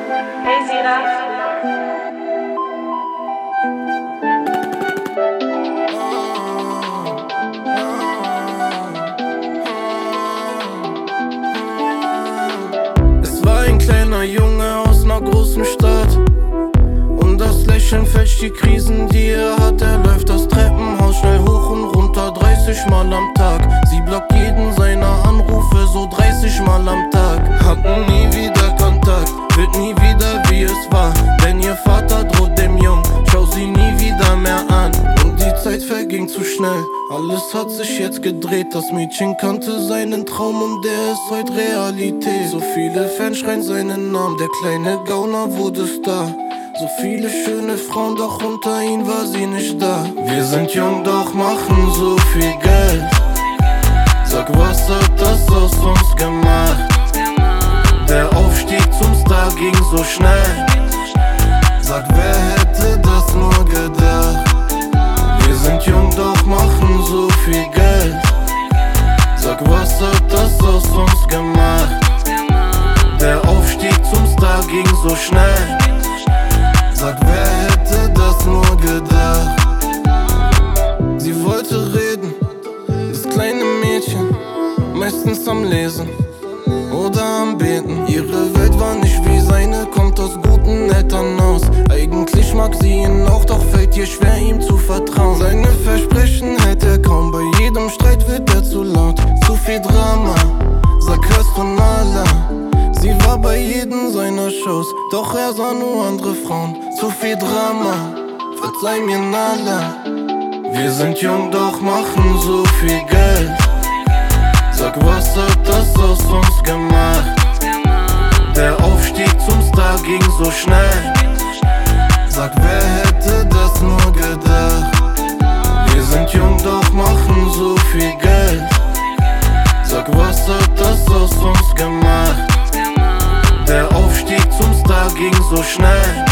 Hey Sina. Es war ein kleiner Junge aus ner großen Stadt und das Lächeln fälscht die Krisen, die er hat. Er läuft das Treppenhaus schnell hoch und runter, 30 Mal am Tag. Sie blockt jeden seiner Anrufe, so 30 Mal am Tag. Hatten nie wieder Kontakt, wird nie wieder wie es war. Denn ihr Vater droht dem Jungen, schau sie nie wieder mehr an. Und die Zeit verging zu schnell, alles hat sich jetzt gedreht. Das Mädchen kannte seinen Traum und der ist heute Realität. So viele Fans schreien seinen Namen, der kleine Gauner wurde Star. So viele schöne Frauen, doch unter ihnen war sie nicht da. Wir sind jung, doch machen so viel Geld. Sag, was hat das aus uns gemacht? Der Aufstieg zum Star ging so schnell. Sag, wer hätte das nur gedacht? Wir sind jung, doch machen so viel Geld. Sag, was hat das aus uns gemacht? Der Aufstieg zum Star ging so schnell. Sag, wer hätte das nur gedacht? Sie wollte reden, das kleine Mädchen, meistens am Lesen oder am Beten. Ihre Welt war nicht wie seine, kommt aus guten Elternhaus. Eigentlich mag sie ihn auch, doch fällt ihr schwer, ihm zu vertrauen. Seine Versprechen hält er kaum, bei jedem Streit wird er zu laut. Zu viel Drama, sag, hörst du Nala? Sie war bei jedem seiner Shows, doch er sah nur andere Frauen. Zu viel Drama, verzeih mir Nala. Wir sind jung, doch machen so viel Geld. Sag, was hat das aus uns gemacht? Der Aufstieg zum Star ging so schnell. Sag, wer hätte das nur gedacht? Wir sind jung, doch machen so viel Geld. Sag, was hat das aus uns gemacht? Der Aufstieg zum Star ging so schnell.